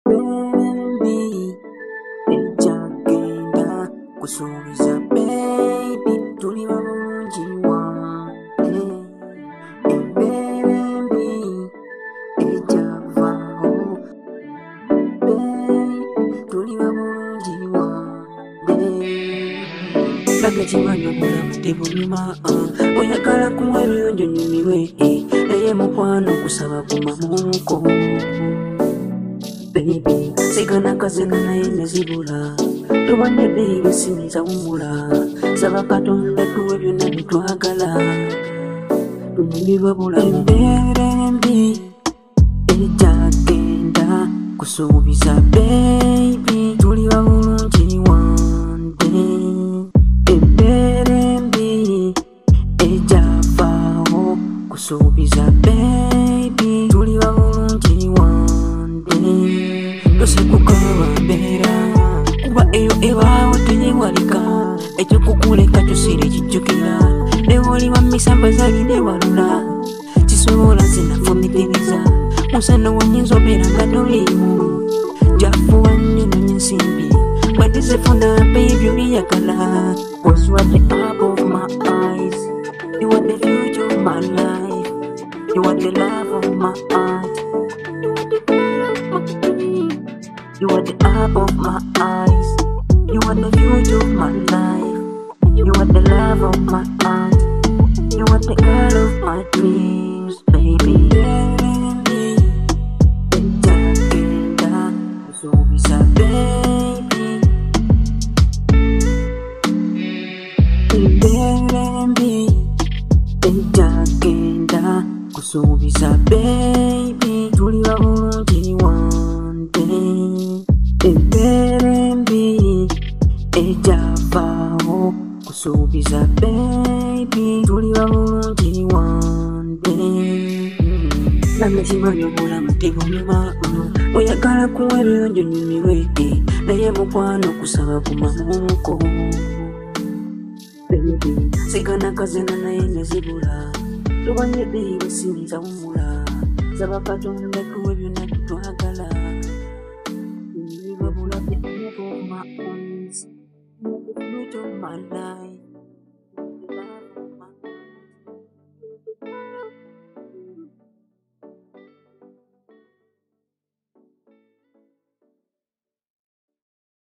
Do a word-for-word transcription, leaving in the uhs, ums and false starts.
baby, ekyagenda kusuubiza baby, tuli bulungi wange. Embeera embi egyavaawo baby, tuli bulungi wange. Laga kimanyi obulamu tebunyuma, oyagala kuwa ebiyonjo nyumirwe, naye mukwano kusaba kumamuuko. Baby, sigana kazena naye nezibula, tubanye baby sinza wumula, saba Katonda tuwe byonna bitwagala, tunyumirwa bulamu. Embeera embi egyagenda kusuubiza baby, tuli bulungi wange. Embeera embi egyavaawo kusuubiza baby, tuli bulungi wange. Tosekukaaba mbeera kuba eyo ebaawo tenyewalika, ekyokukuleka kyosire kijjukira, newoliwa misamba zalide walula, kisobola zinafumikiriza, musana wonyinza obeera nga toliimu, jafuwa nnyo n'ensimbi bwetizifuna baby oliyagala. Cause you are the apple of my eyes, you are the future of my life, you are the love of my heart, you are the apple of my eyes, you are the future of my life, you are the love of my heart, you are the girl of my dreams, baby. Baby, ekyagenda kusuubiza baby, embeera embi egyagenda kusuubiza baby, tuli bulungi wange. Embeera embi egyavaawo kusuubiza baby, tuli bulungi wange. Namwe kimanyi obulamu tebunyuma, oyagala kuwa ebiyonjo nyumirwe, naye mukwano kusaba kumamuuko. Baby, sigana kazena naye nezibula, tubanye baby sinza wumula, saba Katonda tuwe byonna bitwagala, tunyumirwa bulamu. My eyes, you are the fruit of my life.